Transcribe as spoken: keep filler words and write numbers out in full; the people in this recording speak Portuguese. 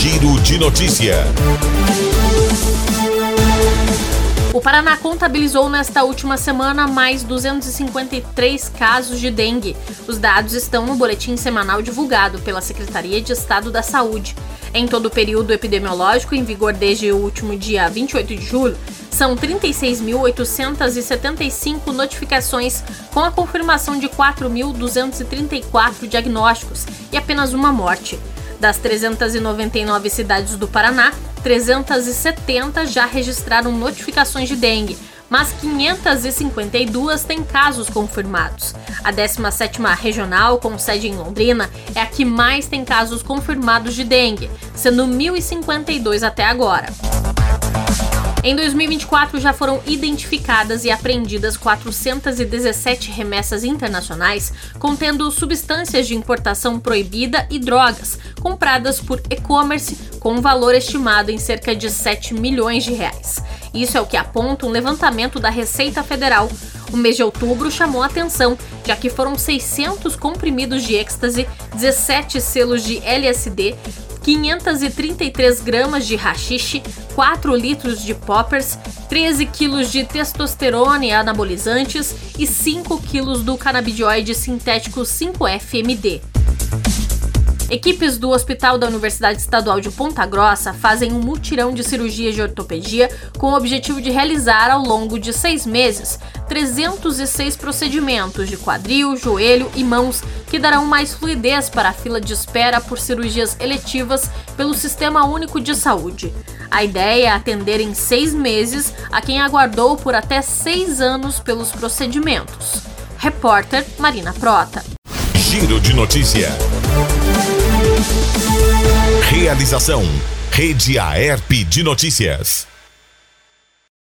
Giro de Notícia. O Paraná contabilizou nesta última semana mais duzentos e cinquenta e três casos de dengue. Os dados estão no boletim semanal divulgado pela Secretaria de Estado da Saúde. Em todo o período epidemiológico em vigor desde o último dia vinte e oito de julho, são trinta e seis mil oitocentas e setenta e cinco notificações, com a confirmação de quatro mil duzentos e trinta e quatro diagnósticos e apenas uma morte. Das trezentas e noventa e nove cidades do Paraná, trezentas e setenta já registraram notificações de dengue, mas quinhentas e cinquenta e duas têm casos confirmados. A décima sétima regional, com sede em Londrina, é a que mais tem casos confirmados de dengue, sendo mil e cinquenta e dois até agora. Em dois mil e vinte e quatro, já foram identificadas e apreendidas quatrocentas e dezessete remessas internacionais contendo substâncias de importação proibida e drogas compradas por e-commerce com um valor estimado em cerca de sete milhões de reais. Isso é o que aponta um levantamento da Receita Federal. O mês de outubro chamou a atenção, já que foram seiscentos comprimidos de êxtase, dezessete selos de L S D, quinhentos e trinta e três gramas de haxixe, quatro litros de poppers, treze quilos de testosterona e anabolizantes e cinco quilos do canabidioide sintético cinco F M D. Equipes do Hospital da Universidade Estadual de Ponta Grossa fazem um mutirão de cirurgias de ortopedia com o objetivo de realizar, ao longo de seis meses, trezentos e seis procedimentos de quadril, joelho e mãos que darão mais fluidez para a fila de espera por cirurgias eletivas pelo Sistema Único de Saúde. A ideia é atender em seis meses a quem aguardou por até seis anos pelos procedimentos. Repórter Marina Prota. Giro de Notícia. Realização: Rede Aerp de Notícias.